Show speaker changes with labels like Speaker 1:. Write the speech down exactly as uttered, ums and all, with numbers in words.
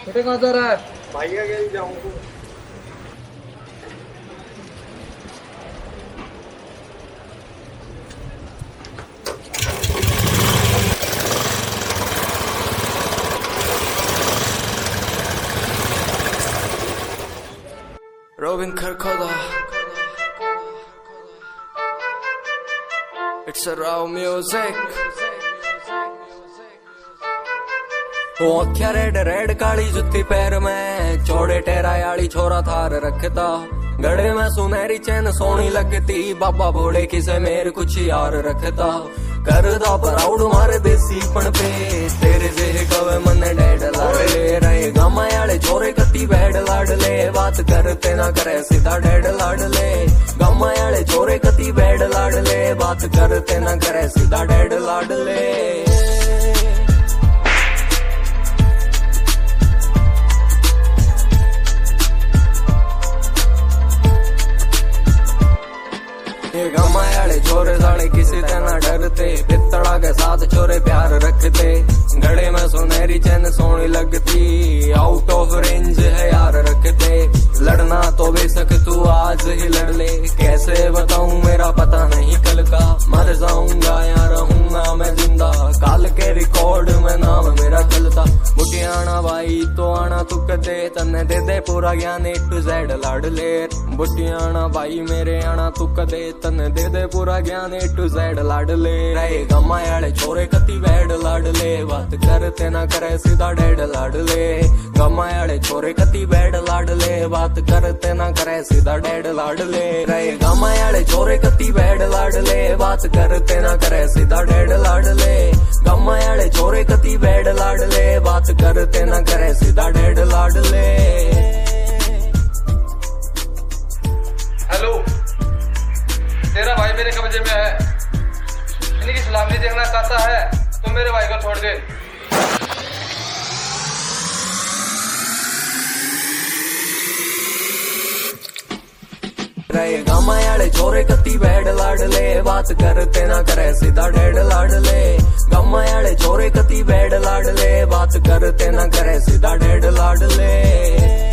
Speaker 1: बेटे कहाँ जा रहा है?
Speaker 2: भाई का कहीं जाऊँ।
Speaker 3: Robin Kirkhoda. It's a raw music. वो अख्या रेड रेड काली जुत्ती पैर में, चौड़े टेरायाली छोरा थार रखता, गड़े में सुनहरी चैन सोनी लगती, बाबा भोड़े किसे मेर कुछ यार रखता, करदा प्राउड मारे देसी पण पे, तेरे जे कवे मने डैड लाडले, रहे गामायाले छोरे कती बैड लाडले, बात करते ना करे सीधा डैड लाडले, गामायाले छोरे कती बैड लाडले, बात करते ना करे सीधा डैड लाडले। गामायाले छोरे साले किसी से ना डरते, पित्तड़ा के साथ छोरे प्यार रखते, गड़े में सुनहरी चैन सोनी लगती, आउट ऑफ रेंज है यार रखते, लड़ना तो बेशक तू आज ही लड़ ले, कैसे बताऊं मेरा पता नहीं कल का, मर जाऊंगा या रहूंगा मैं जिंदा, काल के रिकॉर्ड में नाम मेरा चलता, बुटियाना भाई तो आना तू कदे, तन्ने दे दे पूरा ज्ञान ए टू जेड लाडले, बुटियाना भाई मेरे आना तू कदे, तन्ने दे दे पूरा ज्ञान ए टू जेड लाडले, रहे गामायाले छोरे कती बैड लाडले, बात करते ना करे सीधा डैड लाडले, गामायाले छोरे कती बैड लाडले, बात करते ना करे सीधा डैड लाडले, रहे गामायाले छोरे कती बैड लाडले, बात करते ना करे सीधा डैड लाडले, गामायाले छोरे कती बैड लाडले, बात करते ना करे सीधा डैड लाडले।
Speaker 1: हेलो, तेरा भाई मेरे कब्जे में है, इनकी सलामी देखना चाहता है तो मेरे भाई को छोड़ दे।
Speaker 3: रहे गामायाले छोरे कती बैड लाडले, बात करते ना करे सीधा डैड लाडले, गामायाले छोरे कती बैड लाडले, बात करते ना करे सीधा डैड लाडले।